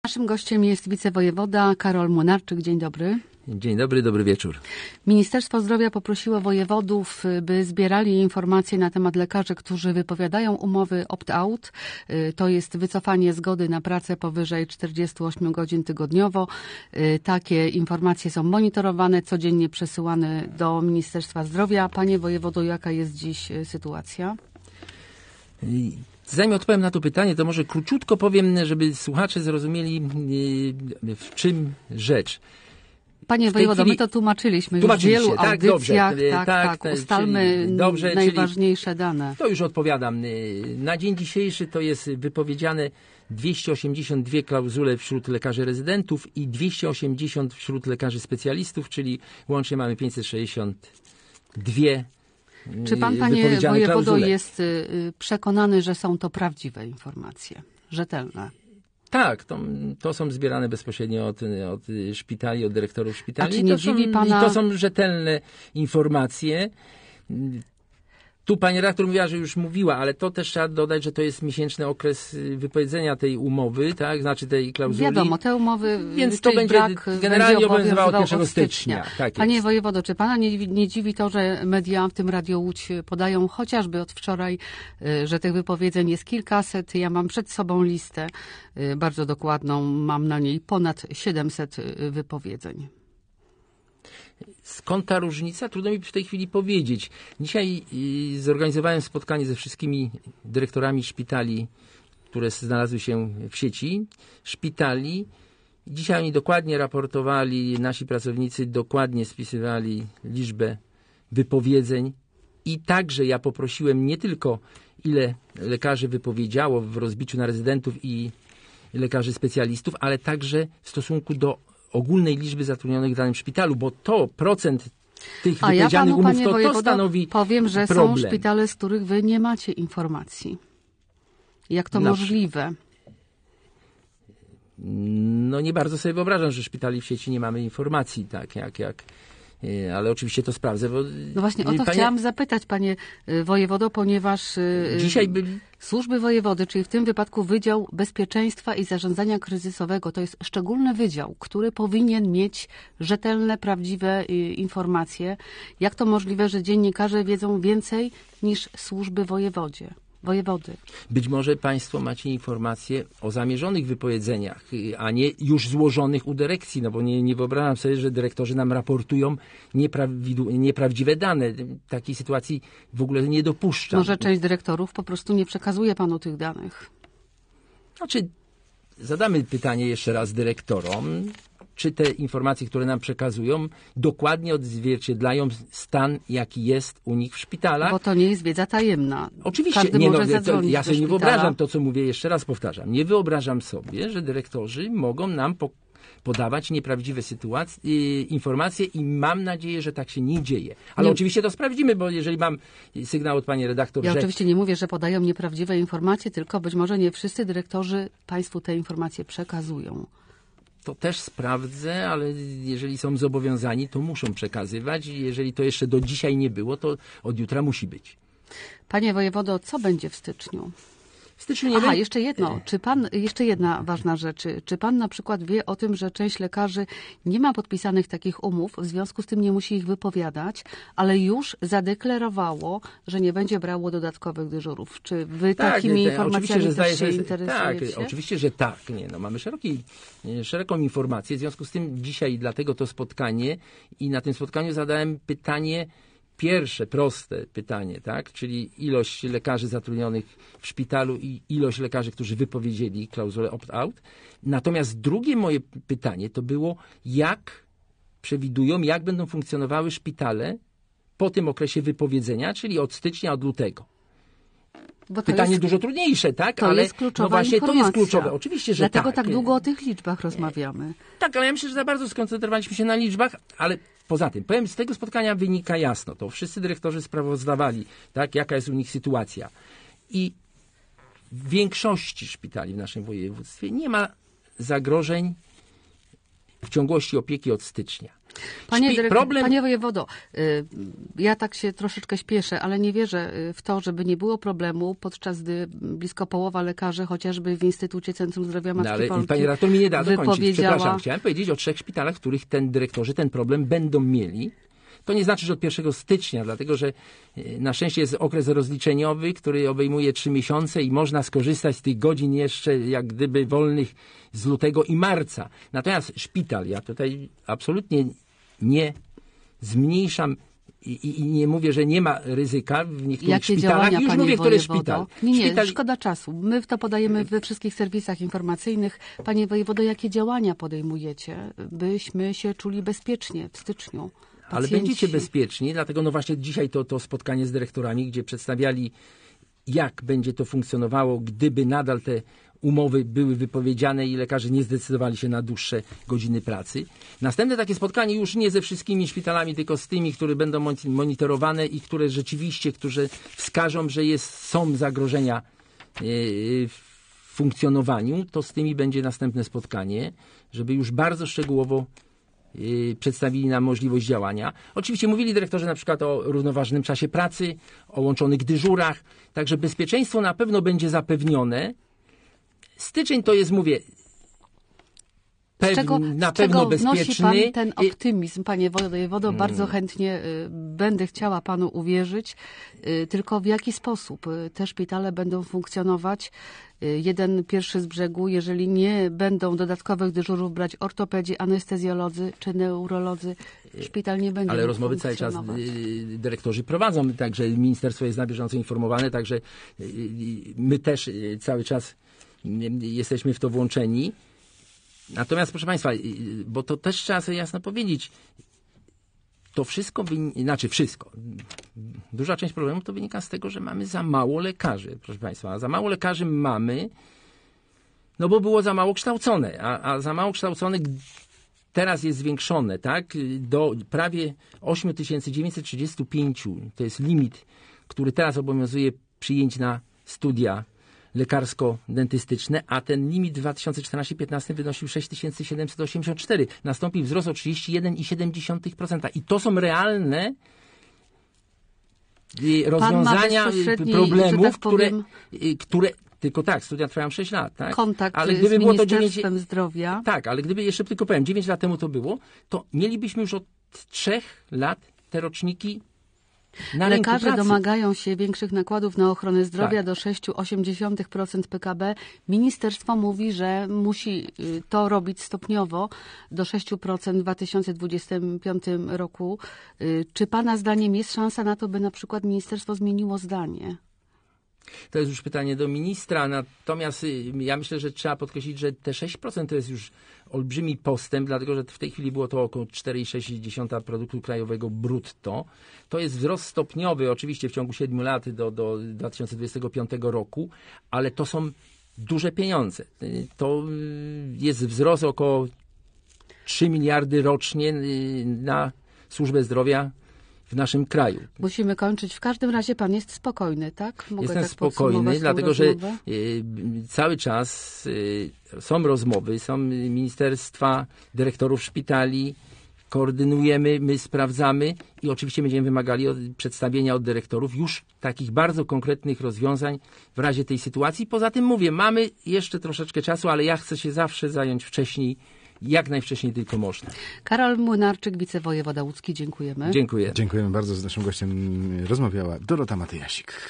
Naszym gościem jest wicewojewoda Karol Młynarczyk. Dzień dobry. Dzień dobry, dobry wieczór. Ministerstwo Zdrowia poprosiło wojewodów, by zbierali informacje na temat lekarzy, którzy wypowiadają umowy opt-out. To jest wycofanie zgody na pracę powyżej 48 godzin tygodniowo. Takie informacje są monitorowane, codziennie przesyłane do Ministerstwa Zdrowia. Panie wojewodo, jaka jest dziś sytuacja? Zanim odpowiem na to pytanie, to może króciutko powiem, żeby słuchacze zrozumieli, w czym rzecz. Panie wojewodo, my to tłumaczyliśmy już w wielu audycjach. Tak, ustalmy najważniejsze dane. To już odpowiadam. Na dzień dzisiejszy to jest wypowiedziane 282 klauzule wśród lekarzy rezydentów i 280 wśród lekarzy specjalistów, czyli łącznie mamy 562. Czy pan, panie wojewodo, jest przekonany, że są to prawdziwe informacje, rzetelne? Tak, to są zbierane bezpośrednio od szpitali, od dyrektorów szpitali. A czy nie dziwi pana... I to są rzetelne informacje. Tu pani redaktor mówiła, że już mówiła, ale to też trzeba dodać, że to jest miesięczny okres wypowiedzenia tej umowy, tak? Znaczy tej klauzuli. Wiadomo, te umowy, więc to będzie generalnie obowiązywało od 1 stycznia. Tak. Panie wojewodo, czy pana nie dziwi to, że media, w tym Radio Łódź, podają chociażby od wczoraj, że tych wypowiedzeń jest kilkaset? Ja mam przed sobą listę bardzo dokładną, mam na niej ponad 700 wypowiedzeń. Skąd ta różnica? Trudno mi w tej chwili powiedzieć. Dzisiaj zorganizowałem spotkanie ze wszystkimi dyrektorami szpitali, które znalazły się w sieci szpitali. Dzisiaj oni dokładnie raportowali, nasi pracownicy dokładnie spisywali liczbę wypowiedzeń i także ja poprosiłem nie tylko ile lekarzy wypowiedziało w rozbiciu na rezydentów i lekarzy specjalistów, ale także w stosunku do ogólnej liczby zatrudnionych w danym szpitalu, bo to procent tych wypowiedzianych umów, to stanowi powiem, że problem. Są szpitale, z których wy nie macie informacji. Jak to możliwe? No nie bardzo sobie wyobrażam, że szpitali w sieci nie mamy informacji, tak jak ale oczywiście to sprawdzę. Bo no właśnie o to chciałam zapytać, panie wojewodo, ponieważ dzisiaj służby wojewody, czyli w tym wypadku Wydział Bezpieczeństwa i Zarządzania Kryzysowego, to jest szczególny wydział, który powinien mieć rzetelne, prawdziwe informacje. Jak to możliwe, że dziennikarze wiedzą więcej niż służby wojewody? Być może państwo macie informacje o zamierzonych wypowiedzeniach, a nie już złożonych u dyrekcji, no bo nie wyobrażam sobie, że dyrektorzy nam raportują nieprawdziwe dane. Takiej sytuacji w ogóle nie dopuszczam. Może część dyrektorów po prostu nie przekazuje panu tych danych? Znaczy, zadamy pytanie jeszcze raz dyrektorom, czy te informacje, które nam przekazują, dokładnie odzwierciedlają stan, jaki jest u nich w szpitalach. Bo to nie jest wiedza tajemna. Oczywiście, ja sobie nie wyobrażam to, co mówię, jeszcze raz powtarzam. Nie wyobrażam sobie, że dyrektorzy mogą nam podawać nieprawdziwe informacje i mam nadzieję, że tak się nie dzieje. Ale oczywiście to sprawdzimy, bo jeżeli mam sygnał od pani redaktor, ja oczywiście nie mówię, że podają nieprawdziwe informacje, tylko być może nie wszyscy dyrektorzy państwu te informacje przekazują. To też sprawdzę, ale jeżeli są zobowiązani, to muszą przekazywać. Jeżeli to jeszcze do dzisiaj nie było, to od jutra musi być. Panie wojewodo, co będzie w styczniu? W styczniu nie będzie. Jeszcze jedna ważna rzecz. Czy pan na przykład wie o tym, że część lekarzy nie ma podpisanych takich umów, w związku z tym nie musi ich wypowiadać, ale już zadeklarowało, że nie będzie brało dodatkowych dyżurów? Czy wy takimi informacjami też się interesujecie? Tak, oczywiście, że tak. Mamy szeroką informację. W związku z tym dzisiaj dlatego to spotkanie i na tym spotkaniu zadałem pytanie, pierwsze, proste pytanie, tak? Czyli ilość lekarzy zatrudnionych w szpitalu i ilość lekarzy, którzy wypowiedzieli klauzulę opt-out. Natomiast drugie moje pytanie to było, jak przewidują, jak będą funkcjonowały szpitale po tym okresie wypowiedzenia, czyli od stycznia, od lutego. Pytanie dużo trudniejsze, tak? To jest kluczowa właśnie informacja. To jest kluczowe. Oczywiście, że dlatego tak długo o tych liczbach rozmawiamy. Tak, ale ja myślę, że za bardzo skoncentrowaliśmy się na liczbach, ale poza tym, powiem, z tego spotkania wynika jasno, to wszyscy dyrektorzy sprawozdawali, tak, jaka jest u nich sytuacja. I w większości szpitali w naszym województwie nie ma zagrożeń w ciągłości opieki od stycznia. Panie wojewodo, ja tak się troszeczkę śpieszę, ale nie wierzę w to, żeby nie było problemu, podczas gdy blisko połowa lekarzy, chociażby w Instytucie Centrum Zdrowia Matki Polki, pani redaktor mi nie da dokończyć. Przepraszam, chciałem powiedzieć o 3 szpitalach, w których dyrektorzy ten problem będą mieli. To nie znaczy, że od 1 stycznia, dlatego że na szczęście jest okres rozliczeniowy, który obejmuje 3 miesiące i można skorzystać z tych godzin jeszcze jak gdyby wolnych z lutego i marca. Natomiast szpital, ja tutaj absolutnie nie zmniejszam i nie mówię, że nie ma ryzyka w niektórych Jakie szpitalach. Działania, już mówię, który szpital. Nie, szkoda czasu. My to podajemy we wszystkich serwisach informacyjnych. Panie wojewodo, jakie działania podejmujecie, byśmy się czuli bezpiecznie w styczniu? Ale będziecie bezpieczni, dlatego właśnie dzisiaj to spotkanie z dyrektorami, gdzie przedstawiali, jak będzie to funkcjonowało, gdyby nadal te umowy były wypowiedziane i lekarze nie zdecydowali się na dłuższe godziny pracy. Następne takie spotkanie już nie ze wszystkimi szpitalami, tylko z tymi, które będą monitorowane i które rzeczywiście, którzy wskażą, że są zagrożenia w funkcjonowaniu, to z tymi będzie następne spotkanie, żeby już bardzo szczegółowo przedstawili nam możliwość działania. Oczywiście mówili dyrektorzy na przykład o równoważnym czasie pracy, o łączonych dyżurach, także bezpieczeństwo na pewno będzie Styczeń to jest, mówię, na pewno bezpieczny. Wnosi pan ten optymizm, panie wojewodo? Bardzo chętnie będę chciała panu uwierzyć, tylko w jaki sposób te szpitale będą funkcjonować? Jeden pierwszy z brzegu, jeżeli nie będą dodatkowych dyżurów brać ortopedzi, anestezjolodzy czy neurolodzy, szpital nie będzie. Ale rozmowy cały czas dyrektorzy prowadzą, także ministerstwo jest na bieżąco informowane, także my też cały czas jesteśmy w to włączeni. Natomiast, proszę państwa, bo to też trzeba sobie jasno powiedzieć, to wszystko, duża część problemu to wynika z tego, że mamy za mało lekarzy, proszę państwa. A za mało lekarzy mamy, no bo było za mało kształcone, a za mało kształconych teraz jest zwiększone, tak, do prawie 8935. To jest limit, który teraz obowiązuje przyjęć na studia lekarsko-dentystyczne, a ten limit w 2014-15 wynosił 6784. Nastąpił wzrost o 31,7%. I to są realne rozwiązania problemów, które tylko tak, studia trwają 6 lat, tak? Kontakt ale gdyby z było to Ministerstwem Zdrowia. Tak, ale gdyby, jeszcze tylko powiem, 9 lat temu to było, to mielibyśmy już od 3 lat te roczniki na Lekarze domagają się większych nakładów na ochronę zdrowia do 6,8% PKB. Ministerstwo mówi, że musi to robić stopniowo do 6% w 2025 roku. Czy pana zdaniem jest szansa na to, by na przykład ministerstwo zmieniło zdanie? To jest już pytanie do ministra, natomiast ja myślę, że trzeba podkreślić, że te 6% to jest już olbrzymi postęp, dlatego że w tej chwili było to około 4,6% produktu krajowego brutto. To jest wzrost stopniowy, oczywiście w ciągu 7 lat do 2025 roku, ale to są duże pieniądze. To jest wzrost około 3 miliardy rocznie na służbę zdrowia w naszym kraju. Musimy kończyć. W każdym razie pan jest spokojny, tak? Jestem spokojny, dlatego że cały czas są rozmowy, są ministerstwa, dyrektorów szpitali, koordynujemy, my sprawdzamy i oczywiście będziemy wymagali przedstawienia od dyrektorów już takich bardzo konkretnych rozwiązań w razie tej sytuacji. Poza tym mówię, mamy jeszcze troszeczkę czasu, ale ja chcę się zawsze zająć wcześniej, jak najwcześniej tylko można. Karol Młynarczyk, wicewojewoda łódzki, dziękujemy. Dziękuję. Dziękujemy bardzo. Z naszym gościem rozmawiała Dorota Matyjasik.